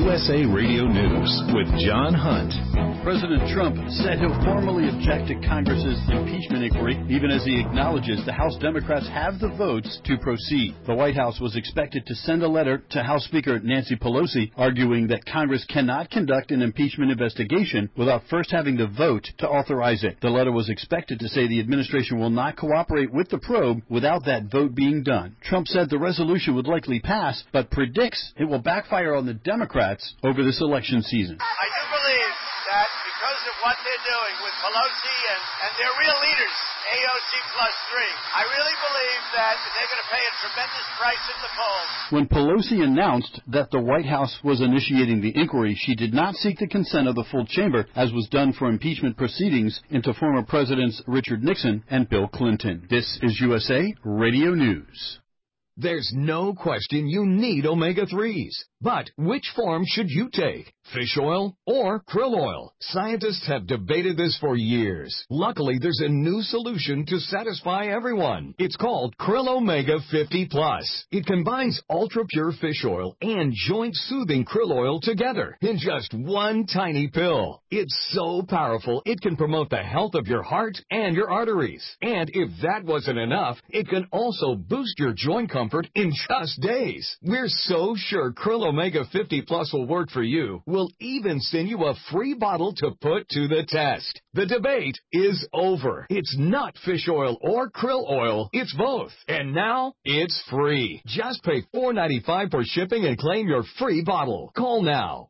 USA Radio News with John Hunt. President Trump said he'll formally object to Congress's impeachment inquiry, even as he acknowledges the House Democrats have the votes to proceed. The White House was expected to send a letter to House Speaker Nancy Pelosi arguing that Congress cannot conduct an impeachment investigation without first having the vote to authorize it. The letter was expected to say the administration will not cooperate with the probe without that vote being done. Trump said the resolution would likely pass, but predicts it will backfire on the Democrats over this election season. I do believe that because of what they're doing with Pelosi and their real leaders, AOC plus 3, I really believe that they're going to pay a tremendous price at the polls. When Pelosi announced that the White House was initiating the inquiry, she did not seek the consent of the full chamber, as was done for impeachment proceedings into former Presidents Richard Nixon and Bill Clinton. This is USA Radio News. There's no question you need omega-3s. But which form should you take? Fish oil or krill oil? Scientists have debated this for years. Luckily, there's a new solution to satisfy everyone. It's called Krill Omega 50 Plus. It combines ultra-pure fish oil and joint-soothing krill oil together in just one tiny pill. It's so powerful, it can promote the health of your heart and your arteries. And if that wasn't enough, it can also boost your joint comfort in just days. We're so sure Krill Omega 50 Plus will work for you. We'll even send you a free bottle to put to the test. The debate is over. It's not fish oil or krill oil. It's both. And now it's free. Just pay $4.95 for shipping and claim your free bottle. Call now.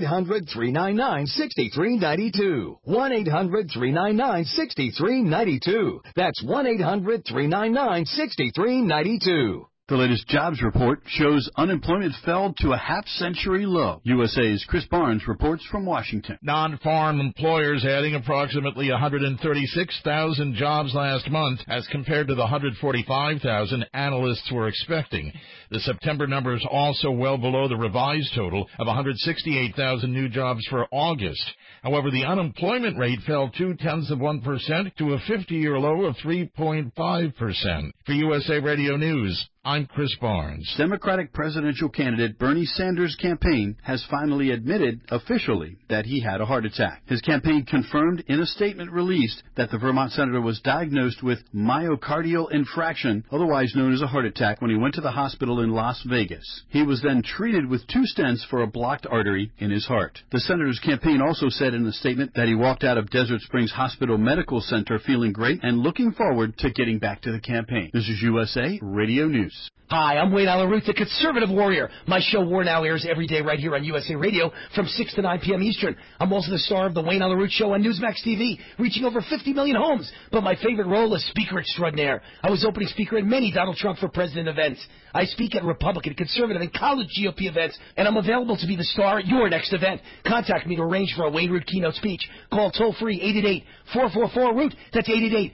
1-800-399-6392. 1-800-399-6392. That's 1-800-399-6392. The latest jobs report shows unemployment fell to a half-century low. USA's Chris Barnes reports from Washington. Non-farm employers adding approximately 136,000 jobs last month as compared to the 145,000 analysts were expecting. The September numbers also well below the revised total of 168,000 new jobs for August. However, the unemployment rate fell 0.2% to a 50-year low of 3.5%. For USA Radio News, I'm Chris Barnes. Democratic presidential candidate Bernie Sanders' campaign has finally admitted officially that he had a heart attack. His campaign confirmed in a statement released that the Vermont senator was diagnosed with myocardial infarction, otherwise known as a heart attack, when he went to the hospital in Las Vegas. He was then treated with 2 stents for a blocked artery in his heart. The senator's campaign also said in the statement that he walked out of Desert Springs Hospital Medical Center feeling great and looking forward to getting back to the campaign. This is USA Radio News. Hi, I'm Wayne Allyn Root, the Conservative Warrior. My show War Now airs every day right here on USA Radio from 6 to 9 p.m. Eastern. I'm also the star of the Wayne Allyn Root Show on Newsmax TV, reaching over 50 million homes. But my favorite role is Speaker Extraordinaire. I was opening speaker at many Donald Trump for President events. I speak at Republican, Conservative, and college GOP events, and I'm available to be the star at your next event. Contact me to arrange for a Wayne Root keynote speech. Call toll-free 888-444-ROOT. That's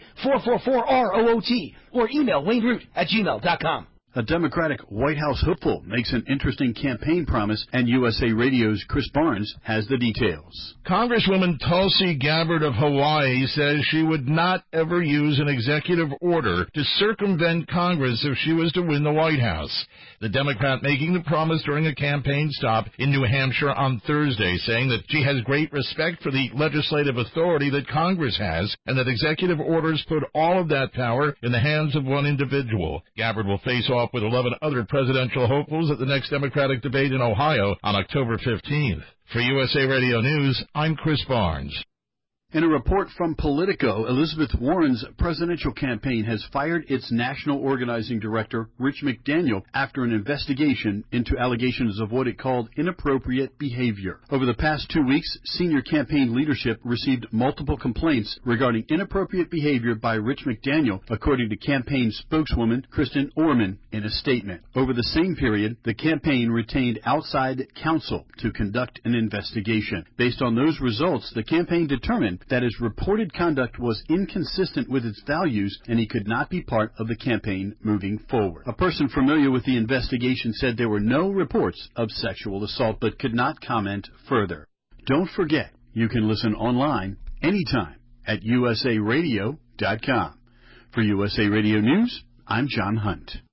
888-444-ROOT. Or email wayneroot@gmail.com. A Democratic White House hopeful makes an interesting campaign promise, and USA Radio's Chris Barnes has the details. Congresswoman Tulsi Gabbard of Hawaii says she would not ever use an executive order to circumvent Congress if she was to win the White House. The Democrat making the promise during a campaign stop in New Hampshire on Thursday, saying that she has great respect for the legislative authority that Congress has and that executive orders put all of that power in the hands of one individual. Gabbard will face off with 11 other presidential hopefuls at the next Democratic debate in Ohio on October 15th. For USA Radio News, I'm Chris Barnes. In a report from Politico, Elizabeth Warren's presidential campaign has fired its national organizing director, Rich McDaniel, after an investigation into allegations of what it called inappropriate behavior. Over the past 2 weeks, senior campaign leadership received multiple complaints regarding inappropriate behavior by Rich McDaniel, according to campaign spokeswoman Kristen Orman in a statement. Over the same period, the campaign retained outside counsel to conduct an investigation. Based on those results, the campaign determined that his reported conduct was inconsistent with its values and he could not be part of the campaign moving forward. A person familiar with the investigation said there were no reports of sexual assault but could not comment further. Don't forget, you can listen online anytime at usaradio.com. For USA Radio News, I'm John Hunt.